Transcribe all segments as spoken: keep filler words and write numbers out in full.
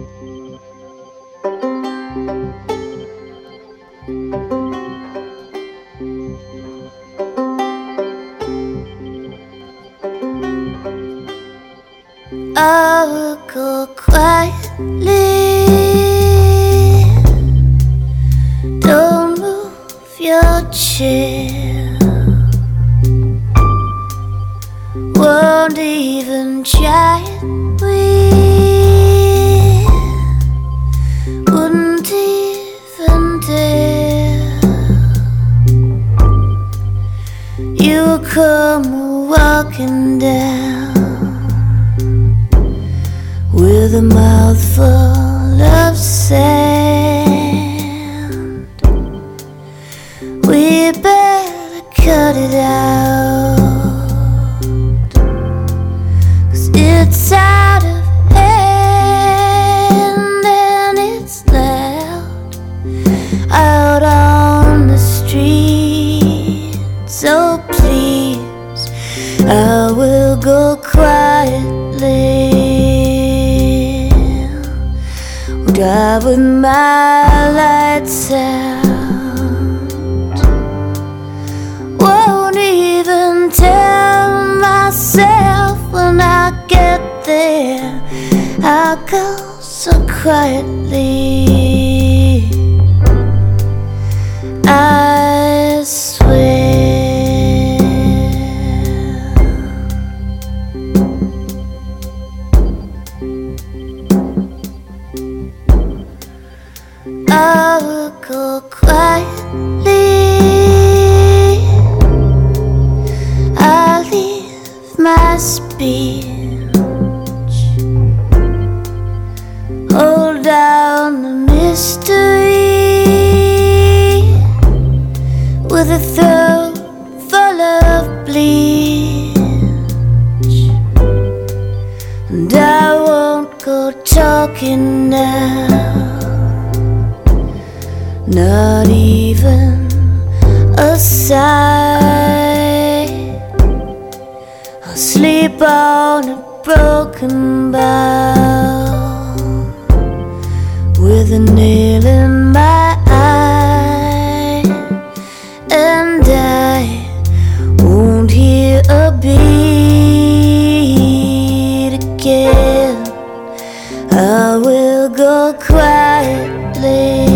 I will go quietly. Don't move your chair. Won't even try it. We wouldn't even dare. You come walking down with a mouthful of sand. We better cut it out, 'cause it's out of hand and it's loud out on the street. So please, I will go quietly. Drive with my lights out. Won't even tell myself when I get there. I'll go so quietly. I swear. I will go quietly. I leave my speech. Hold down the mystery with a throat full of bleach. And I won't go talking now, not even a sigh. I'll sleep on a broken bough with a nail in my eye, and I won't hear a beat again. I will go quietly.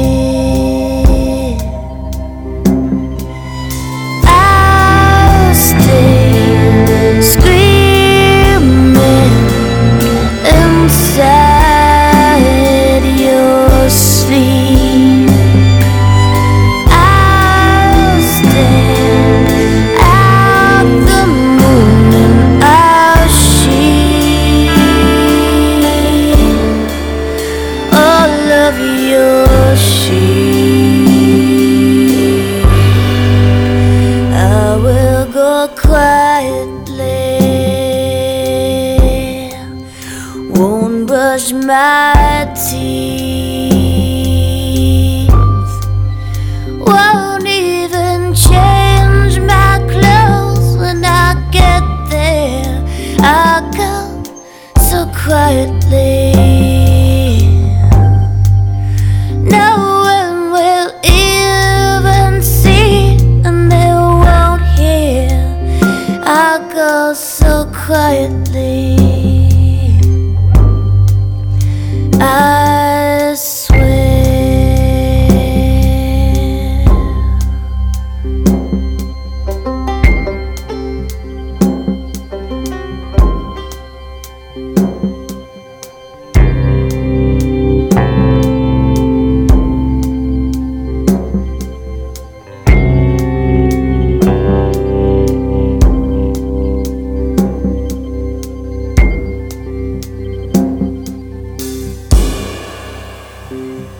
Won't brush my teeth, won't even change my clothes when I get there. I'll go so quietly. No one will even see, and they won't hear. I'll go so quietly. I swear. Mm-hmm.